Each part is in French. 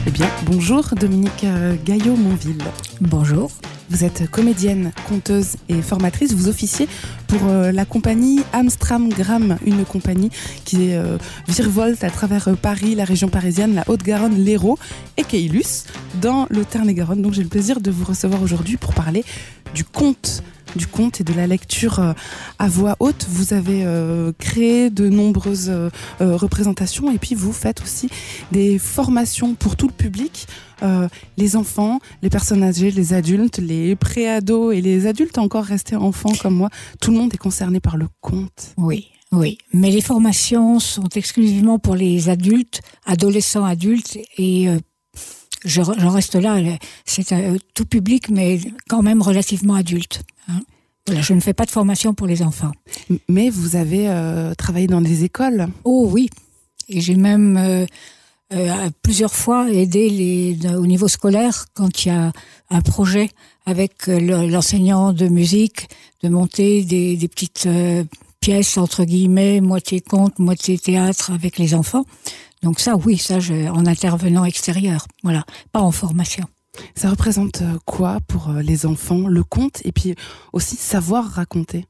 Eh bien, bonjour Dominique Gaillot-Monville. Bonjour. Vous êtes comédienne, conteuse et formatrice. Vous officiez pour la compagnie Amstramgram, une compagnie qui virevolte à travers Paris, la région parisienne, la Haute-Garonne, l'Hérault et Caylus, dans le Tarn-et-Garonne. Donc j'ai le plaisir de vous recevoir aujourd'hui pour parler du conte et de la lecture à voix haute. Vous avez créé de nombreuses représentations et puis vous faites aussi des formations pour tout le public, les enfants, les personnes âgées, les adultes, les pré-ados et les adultes encore restés enfants comme moi. Tout le monde est concerné par le conte. Oui. Mais les formations sont exclusivement pour les adultes, adolescents adultes et j'en reste là, c'est tout public mais quand même relativement adulte. Voilà, je ne fais pas de formation pour les enfants. Mais vous avez travaillé dans des écoles. Oh oui, et j'ai même plusieurs fois aidé au niveau scolaire quand il y a un projet avec l'enseignant de musique de monter des petites pièces entre guillemets, moitié conte, moitié théâtre avec les enfants. Donc ça, oui, en intervenant extérieur, voilà, pas en formation. Ça représente quoi pour les enfants, le conte, et puis aussi savoir raconter?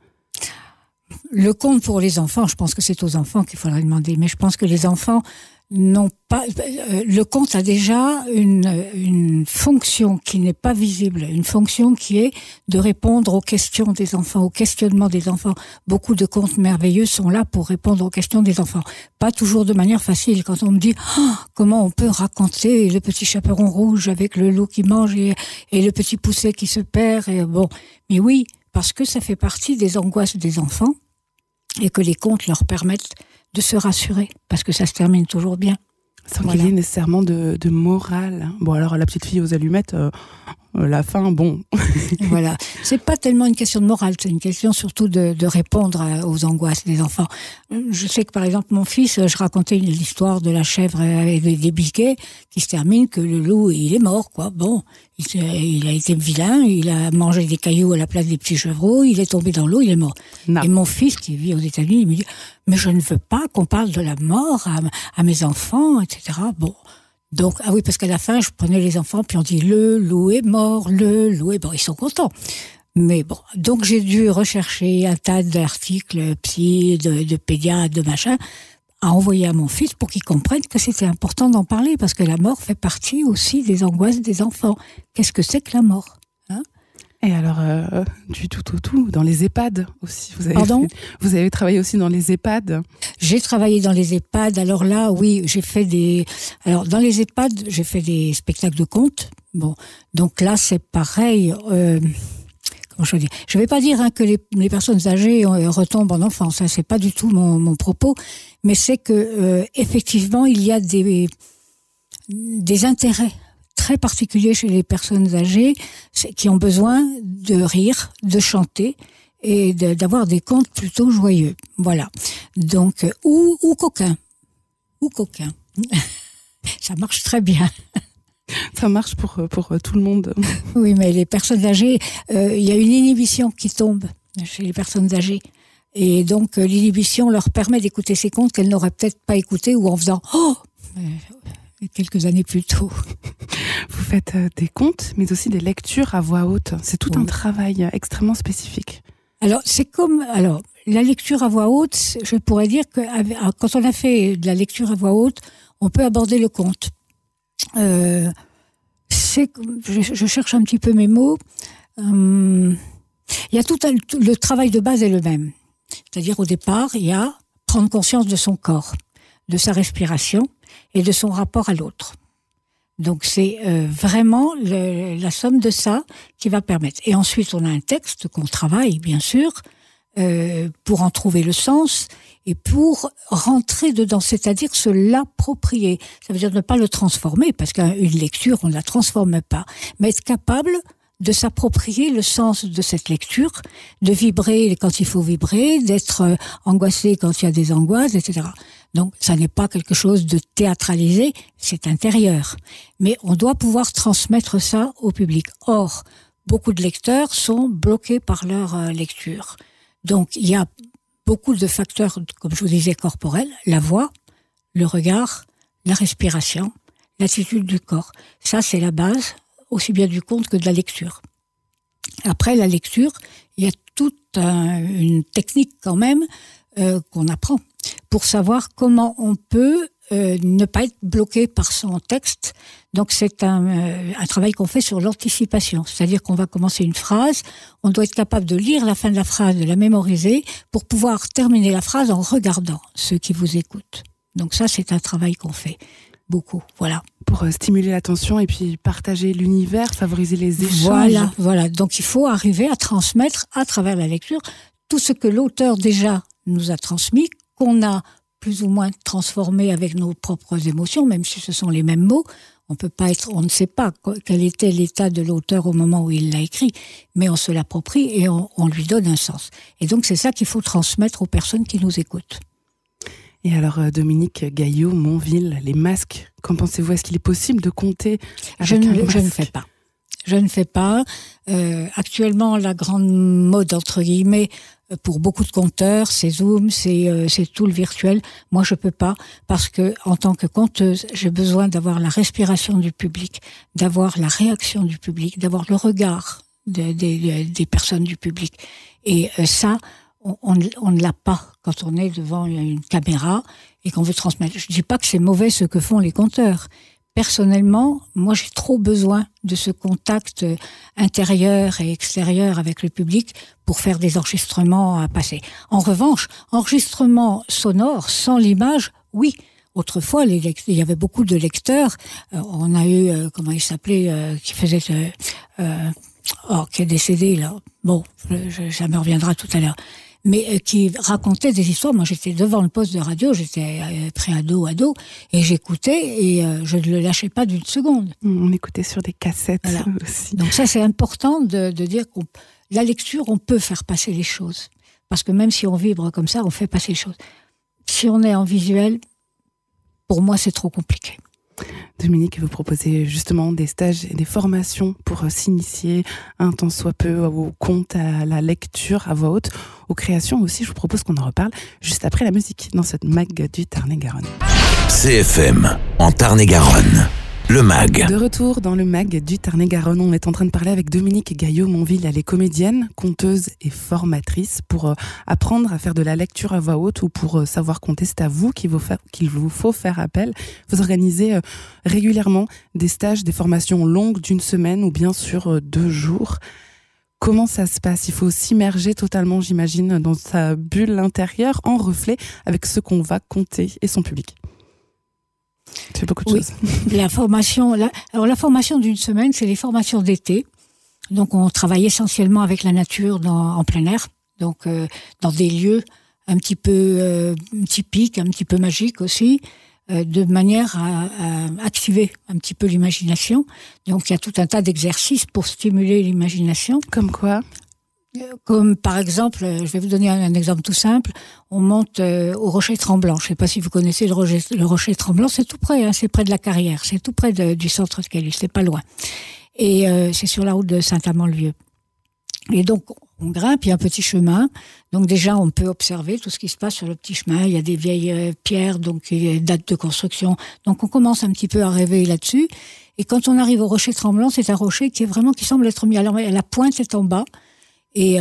Le conte pour les enfants, je pense que c'est aux enfants qu'il faudrait demander, mais je pense que les enfants n'ont pas... Le conte a déjà une fonction qui n'est pas visible, une fonction qui est de répondre aux questions des enfants, aux questionnements des enfants. Beaucoup de contes merveilleux sont là pour répondre aux questions des enfants. Pas toujours de manière facile. Quand on me dit comment on peut raconter le petit chaperon rouge avec le loup qui mange et le petit poucet qui se perd, mais oui, parce que ça fait partie des angoisses des enfants et que les contes leur permettent de se rassurer, parce que ça se termine toujours bien. Sans qu'il y ait nécessairement de morale. Bon, alors la petite fille aux allumettes, la fin, bon. Voilà. C'est pas tellement une question de morale, c'est une question surtout de répondre aux angoisses des enfants. Je sais que par exemple, mon fils, je racontais l'histoire de la chèvre avec des biquets qui se termine que le loup, il est mort, quoi. Bon, il a été vilain, il a mangé des cailloux à la place des petits chevreaux, il est tombé dans l'eau, il est mort. Non. Et mon fils, qui vit aux États-Unis, il me dit « Mais je ne veux pas qu'on parle de la mort à mes enfants, etc. » Bon. Donc, oui, parce qu'à la fin, je prenais les enfants, puis on dit le loup est mort, ils sont contents. Mais bon, donc j'ai dû rechercher un tas d'articles psy, de pédiatres, de machin, à envoyer à mon fils pour qu'il comprenne que c'était important d'en parler, parce que la mort fait partie aussi des angoisses des enfants. Qu'est-ce que c'est que la mort ? Et alors, du tout, dans les EHPAD aussi. Vous avez travaillé aussi dans les EHPAD? J'ai travaillé dans les EHPAD. Alors là, oui, dans les EHPAD, j'ai fait des spectacles de contes. Bon, donc là, c'est pareil. Comment je veux dire ? Je vais pas dire que les personnes âgées retombent en enfance. Ça, c'est pas du tout mon propos. Mais c'est que effectivement, il y a des intérêts très particulier chez les personnes âgées qui ont besoin de rire, de chanter et d'avoir des contes plutôt joyeux. Voilà. Donc, ou coquins. Ça marche très bien. Ça marche pour tout le monde. Oui, mais les personnes âgées, il y a une inhibition qui tombe chez les personnes âgées. Et donc, l'inhibition leur permet d'écouter ces contes qu'elles n'auraient peut-être pas écoutés ou en faisant quelques années plus tôt. Vous faites des contes, mais aussi des lectures à voix haute. C'est tout un travail extrêmement spécifique. Alors, la lecture à voix haute, je pourrais dire que quand on a fait de la lecture à voix haute, on peut aborder le conte. Je cherche un petit peu mes mots. Il y a le travail de base est le même. C'est-à-dire, au départ, il y a prendre conscience de son corps, de sa respiration et de son rapport à l'autre. Donc c'est vraiment la somme de ça qui va permettre. Et ensuite, on a un texte qu'on travaille, bien sûr, pour en trouver le sens et pour rentrer dedans, c'est-à-dire se l'approprier. Ça veut dire ne pas le transformer, parce qu'une lecture, on ne la transforme pas, mais être capable de s'approprier le sens de cette lecture, de vibrer quand il faut vibrer, d'être angoissé quand il y a des angoisses, etc. Donc, ça n'est pas quelque chose de théâtralisé, c'est intérieur. Mais on doit pouvoir transmettre ça au public. Or, beaucoup de lecteurs sont bloqués par leur lecture. Donc, il y a beaucoup de facteurs, comme je vous disais, corporels, la voix, le regard, la respiration, l'attitude du corps. Ça, c'est la base, aussi bien du conte que de la lecture. Après la lecture, il y a toute une technique quand même qu'on apprend pour savoir comment on peut ne pas être bloqué par son texte. Donc c'est un travail qu'on fait sur l'anticipation, c'est-à-dire qu'on va commencer une phrase, on doit être capable de lire la fin de la phrase, de la mémoriser, pour pouvoir terminer la phrase en regardant ceux qui vous écoutent. Donc ça, c'est un travail qu'on fait beaucoup, voilà. Pour stimuler l'attention et puis partager l'univers, favoriser les échanges. Voilà. Donc il faut arriver à transmettre à travers la lecture tout ce que l'auteur déjà nous a transmis, qu'on a plus ou moins transformé avec nos propres émotions, même si ce sont les mêmes mots. On ne sait pas quel était l'état de l'auteur au moment où il l'a écrit, mais on se l'approprie et on lui donne un sens. Et donc c'est ça qu'il faut transmettre aux personnes qui nous écoutent. Et alors, Dominique Gaillot-Monville, les masques, qu'en pensez-vous? Est-ce qu'il est possible de compter avec un masque? Je ne fais pas. Actuellement, la grande mode, entre guillemets, pour beaucoup de conteurs, c'est Zoom, c'est tout le virtuel. Moi, je peux pas, parce que en tant que conteuse, j'ai besoin d'avoir la respiration du public, d'avoir la réaction du public, d'avoir le regard des personnes du public. Et ça, on ne l'a pas quand on est devant une caméra et qu'on veut transmettre. Je dis pas que c'est mauvais ce que font les conteurs. Personnellement, moi, j'ai trop besoin de ce contact intérieur et extérieur avec le public pour faire des enregistrements à passer. En revanche, enregistrement sonore sans l'image, oui. Autrefois, il y avait beaucoup de lecteurs. On a eu, comment il s'appelait, qui faisait, qui est décédé là. Bon, ça me reviendra tout à l'heure. Mais qui racontait des histoires. Moi, j'étais devant le poste de radio, j'étais pré-ado, et j'écoutais et je ne le lâchais pas d'une seconde. On écoutait sur des cassettes aussi. Donc ça, c'est important de dire que la lecture, on peut faire passer les choses. Parce que même si on vibre comme ça, on fait passer les choses. Si on est en visuel, pour moi, c'est trop compliqué. Dominique, vous proposez justement des stages et des formations pour s'initier un tant soit peu au conte, à la lecture à voix haute, aux créations aussi. Je vous propose qu'on en reparle juste après la musique dans cette MAG du Tarn-et-Garonne. CFM en Tarn-et-Garonne. Le MAG. De retour dans le MAG du Tarn-et-Garonne, on est en train de parler avec Dominique Gaillot-Monville. Elle est comédienne, conteuse et formatrice. Pour apprendre à faire de la lecture à voix haute ou pour savoir compter, c'est à vous qu'il vous faut faire appel. Vous organisez régulièrement des stages, des formations longues d'une semaine ou bien sur 2 jours. Comment ça se passe? Il faut s'immerger totalement, j'imagine, dans sa bulle intérieure, en reflet avec ce qu'on va compter et son public. C'est beaucoup de choses. La formation d'une semaine, c'est les formations d'été. Donc, on travaille essentiellement avec la nature en plein air. Donc, dans des lieux un petit peu typiques, un petit peu magiques aussi, de manière à activer un petit peu l'imagination. Donc, il y a tout un tas d'exercices pour stimuler l'imagination. Comme quoi? Comme par exemple, je vais vous donner un exemple tout simple, on monte au Rocher Tremblant. Je ne sais pas si vous connaissez le Rocher Tremblant, c'est tout près, c'est près de la Carrière, c'est tout près du centre de Calus, c'est pas loin. Et c'est sur la route de Saint-Amand-le-Vieux. Et donc, on grimpe, il y a un petit chemin. Donc déjà, on peut observer tout ce qui se passe sur le petit chemin. Il y a des vieilles pierres, donc il y a des dates de construction. Donc on commence un petit peu à rêver là-dessus. Et quand on arrive au Rocher Tremblant, c'est un rocher qui semble être mis. Alors la pointe est en bas. Et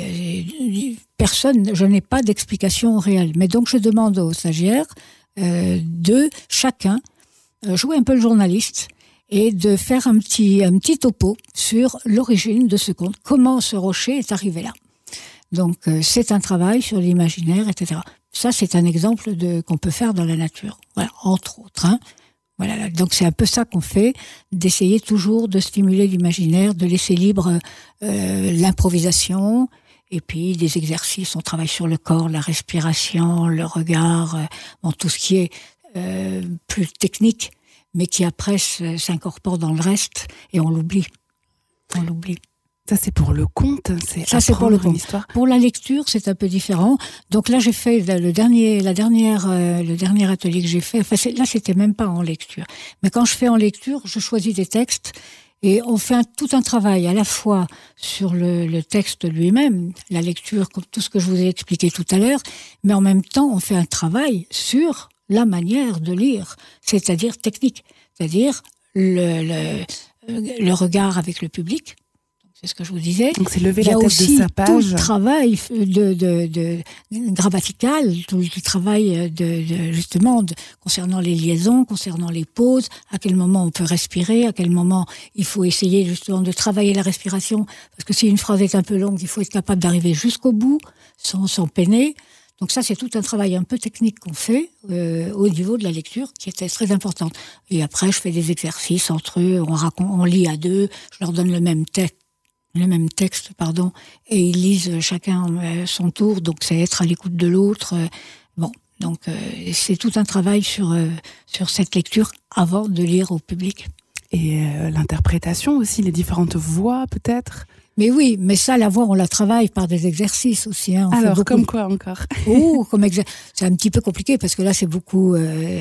je n'ai pas d'explication réelle. Mais donc je demande aux stagiaires de chacun jouer un peu le journaliste et de faire un petit topo sur l'origine de ce conte. Comment ce rocher est arrivé là. Donc c'est un travail sur l'imaginaire, etc. Ça, c'est un exemple qu'on peut faire dans la nature. Voilà, entre autres. Voilà, donc c'est un peu ça qu'on fait, d'essayer toujours de stimuler l'imaginaire, de laisser libre l'improvisation, et puis des exercices, on travaille sur le corps, la respiration, le regard, tout ce qui est plus technique, mais qui après s'incorpore dans le reste, et on l'oublie. Ça, c'est pour le conte, c'est pour le conte. Histoire. Pour la lecture, c'est un peu différent. Donc là, j'ai fait le dernier atelier que j'ai fait. Enfin, là, c'était même pas en lecture. Mais quand je fais en lecture, je choisis des textes et on fait tout un travail à la fois sur le texte lui-même, la lecture, tout ce que je vous ai expliqué tout à l'heure, mais en même temps, on fait un travail sur la manière de lire, c'est-à-dire technique. c'est-à-dire le regard avec le public. C'est ce que je vous disais. Donc c'est lever la tête de sa page. Tout le travail de grammatical, tout le travail justement concernant les liaisons, concernant les pauses, à quel moment on peut respirer, à quel moment il faut essayer justement de travailler la respiration, parce que si une phrase est un peu longue, il faut être capable d'arriver jusqu'au bout, sans peiner. Donc ça, c'est tout un travail un peu technique qu'on fait au niveau de la lecture, qui était très importante. Et après, je fais des exercices entre eux, on lit à deux, je leur donne le même texte, et ils lisent chacun son tour, donc c'est être à l'écoute de l'autre. Donc c'est tout un travail sur cette lecture avant de lire au public. Et l'interprétation aussi, les différentes voix peut-être. Mais oui, mais ça, la voix, on la travaille par des exercices aussi. Hein. Alors, comme quoi encore? C'est un petit peu compliqué parce que là, c'est beaucoup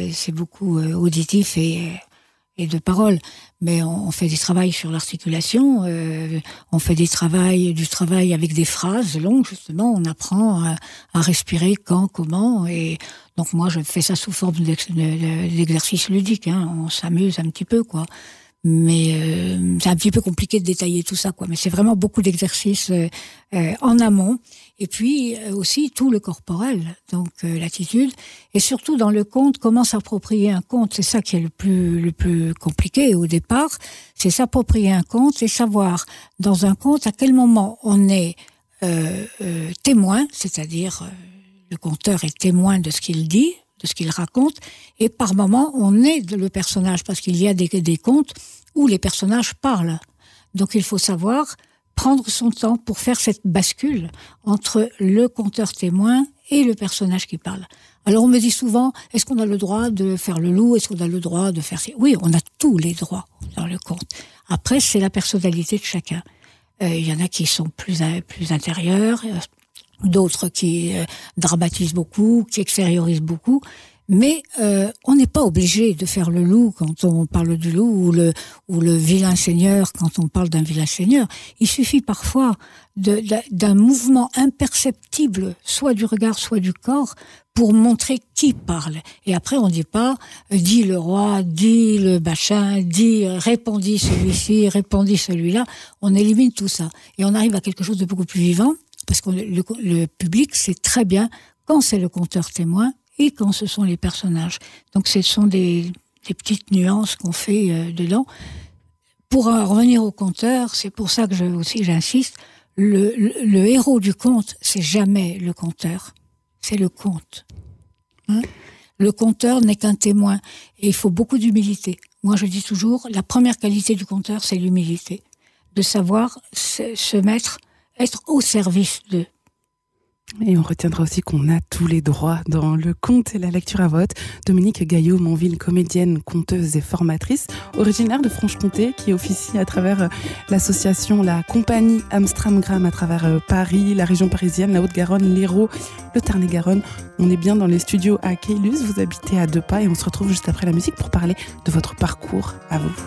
auditif et de parole. Mais on fait du travail sur l'articulation, on fait du travail avec des phrases longues, justement. On apprend à respirer quand, comment. Et donc, moi, je fais ça sous forme d'exercice ludique. Hein. On s'amuse un petit peu, quoi. Mais c'est un petit peu compliqué de détailler tout ça, quoi. Mais c'est vraiment beaucoup d'exercices en amont. Et puis aussi tout le corporel, donc l'attitude. Et surtout dans le conte, comment s'approprier un conte. C'est ça qui est le plus compliqué au départ. C'est s'approprier un conte et savoir dans un conte à quel moment on est témoin, c'est-à-dire le conteur est témoin de ce qu'il dit, de ce qu'il raconte, et par moment on est le personnage, parce qu'il y a des contes où les personnages parlent. Donc il faut savoir prendre son temps pour faire cette bascule entre le conteur témoin et le personnage qui parle. Alors on me dit souvent, est-ce qu'on a le droit de faire le loup? Est-ce qu'on a le droit de faire... Oui, on a tous les droits dans le conte. Après, c'est la personnalité de chacun. Il y en a qui sont plus intérieurs, d'autres qui dramatisent beaucoup, qui extériorisent beaucoup. Mais on n'est pas obligé de faire le loup quand on parle du loup, ou le vilain seigneur quand on parle d'un vilain seigneur. Il suffit parfois d'un mouvement imperceptible, soit du regard, soit du corps, pour montrer qui parle. Et après, on ne dit pas « dit le roi »,« dit le machin »,« répondit celui-ci »,« répondit celui-là ». On élimine tout ça. Et on arrive à quelque chose de beaucoup plus vivant, parce que le public sait très bien quand c'est le conteur témoin et quand ce sont les personnages. Donc ce sont des petites nuances qu'on fait dedans. Pour revenir au conteur, c'est pour ça que j'insiste, le héros du conte, c'est jamais le conteur, c'est le conte. Hein? Le conteur n'est qu'un témoin, et il faut beaucoup d'humilité. Moi je dis toujours, la première qualité du conteur, c'est l'humilité. De savoir se mettre, être au service d'eux. Et on retiendra aussi qu'on a tous les droits dans le conte et la lecture à voix haute. Dominique Gaillot-Monville, comédienne, conteuse et formatrice, originaire de Franche-Comté, qui officie à travers l'association, la compagnie Amstramgram à travers Paris, la région parisienne, la Haute-Garonne, l'Hérault, le Tarn-et-Garonne. On est bien dans les studios à Caylus, vous habitez à 2 pas et on se retrouve juste après la musique pour parler de votre parcours à vous.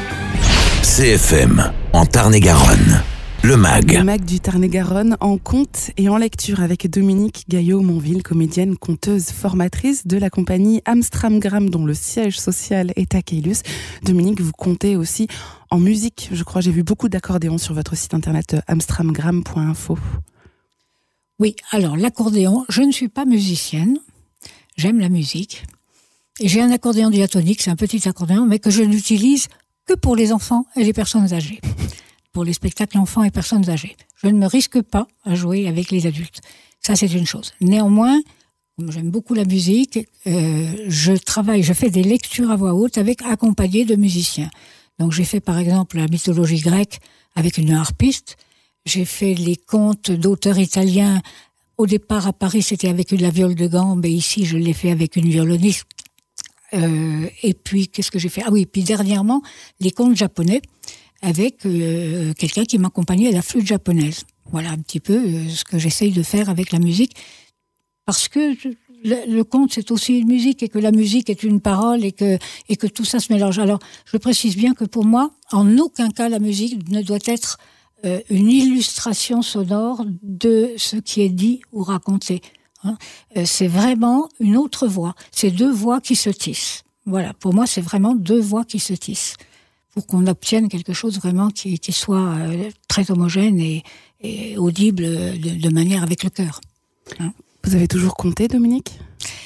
CFM, en Tarn-et-Garonne. Le MAG. Le MAG du Tarn-et-Garonne en conte et en lecture avec Dominique Gaillot-Monville, comédienne, conteuse, formatrice de la compagnie Amstramgram dont le siège social est à Caylus. Dominique, vous comptez aussi en musique. Je crois, j'ai vu beaucoup d'accordéons sur votre site internet amstramgram.info. Oui, alors l'accordéon, je ne suis pas musicienne. J'aime la musique. Et j'ai un accordéon diatonique, c'est un petit accordéon, mais que je n'utilise que pour les enfants et les personnes âgées. Pour les spectacles enfants et personnes âgées. Je ne me risque pas à jouer avec les adultes. Ça, c'est une chose. Néanmoins, comme j'aime beaucoup la musique, je fais des lectures à voix haute accompagnées de musiciens. Donc, j'ai fait, par exemple, la mythologie grecque avec une harpiste. J'ai fait les contes d'auteurs italiens. Au départ, à Paris, c'était avec la viole de gambe, et ici, je l'ai fait avec une violoniste. Et puis, qu'est-ce que j'ai fait? Ah oui, puis dernièrement, les contes japonais, avec quelqu'un qui m'accompagnait à la flûte japonaise. Voilà un petit peu ce que j'essaye de faire avec la musique. Parce que le conte, c'est aussi une musique, et que la musique est une parole, et que tout ça se mélange. Alors, je précise bien que pour moi, en aucun cas, la musique ne doit être une illustration sonore de ce qui est dit ou raconté. Hein. C'est vraiment une autre voix. C'est 2 voix qui se tissent. Voilà, pour moi, c'est vraiment deux voix qui se tissent pour qu'on obtienne quelque chose vraiment qui soit très homogène et audible de manière avec le cœur. Hein. Vous avez toujours compté, Dominique ?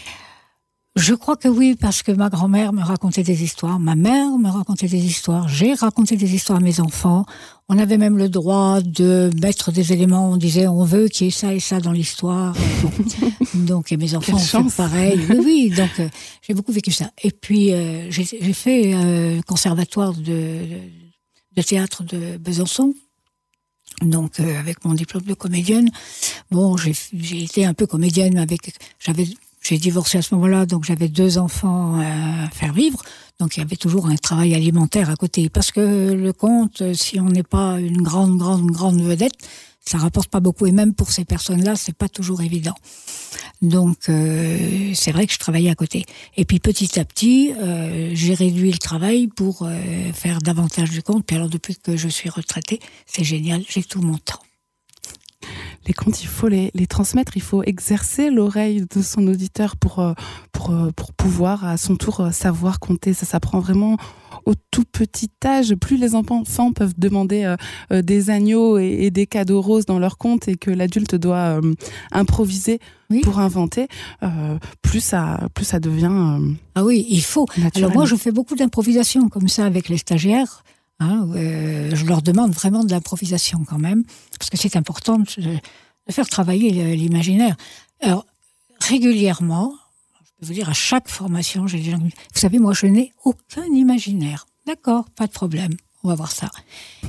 Je crois que oui, parce que ma grand-mère me racontait des histoires, ma mère me racontait des histoires, j'ai raconté des histoires à mes enfants. On avait même le droit de mettre des éléments, on disait on veut qu'il y ait ça et ça dans l'histoire. Donc, et mes enfants ont fait pareil. Oui, donc j'ai beaucoup vécu ça. Et puis j'ai fait conservatoire de théâtre de Besançon. Donc avec mon diplôme de comédienne. Bon, j'ai été un peu comédienne j'ai divorcé à ce moment-là, donc j'avais 2 enfants à faire vivre. Donc il y avait toujours un travail alimentaire à côté. Parce que le conte, si on n'est pas une grande vedette, ça rapporte pas beaucoup. Et même pour ces personnes-là, c'est pas toujours évident. Donc c'est vrai que je travaillais à côté. Et puis petit à petit, j'ai réduit le travail pour faire davantage du conte. Puis alors depuis que je suis retraitée, c'est génial, j'ai tout mon temps. Les contes, il faut les transmettre, il faut exercer l'oreille de son auditeur pour pouvoir à son tour savoir compter. Ça s'apprend vraiment au tout petit âge. Plus les enfants peuvent demander des agneaux et des cadeaux roses dans leur conte et que l'adulte doit improviser pour inventer, plus ça devient ah oui, il faut. Naturel. Alors moi, je fais beaucoup d'improvisation comme ça avec les stagiaires. Je leur demande vraiment de l'improvisation quand même, parce que c'est important de faire travailler l'imaginaire. Alors, régulièrement, je peux vous dire, à chaque formation, j'ai des gens qui me disent, vous savez, moi, je n'ai aucun imaginaire. D'accord, pas de problème, on va voir ça.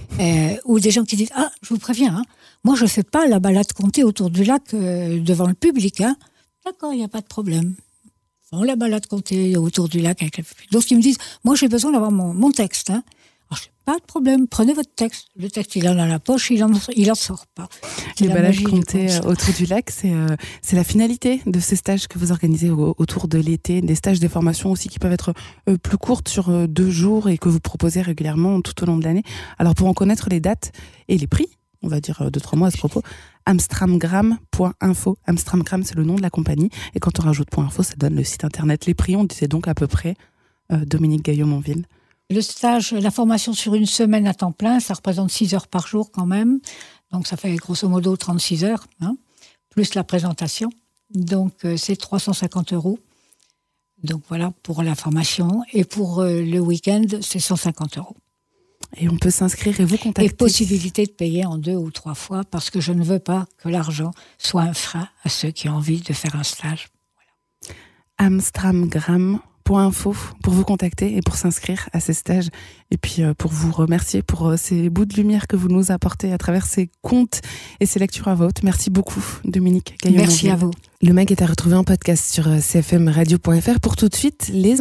Ou des gens qui disent, je vous préviens, moi, je ne fais pas la balade comptée autour du lac devant le public. D'accord, il n'y a pas de problème. Bon, la balade comptée autour du lac avec le public. D'autres qui me disent, moi, j'ai besoin d'avoir mon texte, pas de problème, prenez votre texte. Le texte, il est dans la poche, il en sort pas. Les balades comptées autour du lac, c'est la finalité de ces stages que vous organisez autour de l'été, des stages, des formations aussi qui peuvent être plus courtes sur 2 jours et que vous proposez régulièrement tout au long de l'année. Alors pour en connaître les dates et les prix, on va dire 2-3 mots à ce propos, amstramgram.info. Amstramgram, c'est le nom de la compagnie. Et quand on rajoute .info, ça donne le site internet. Les prix, on disait donc à peu près, Dominique Gaillot-Monville. Le stage, la formation sur 1 semaine à temps plein, ça représente 6 heures par jour quand même. Donc ça fait grosso modo 36 heures, plus la présentation. Donc c'est 350 €. Donc voilà pour la formation. Et pour le week-end, c'est 150 €. Et on peut s'inscrire et vous contacter. Et possibilité de payer en 2 ou 3 fois, parce que je ne veux pas que l'argent soit un frein à ceux qui ont envie de faire un stage. Voilà. Amstramgram.info pour vous contacter et pour s'inscrire à ces stages. Et puis pour vous remercier pour ces bouts de lumière que vous nous apportez à travers ces contes et ces lectures à voix haute. Merci beaucoup, Dominique Gaillot-Monville. Merci à vous. Le MAG est à retrouver en podcast sur cfmradio.fr. Pour tout de suite, les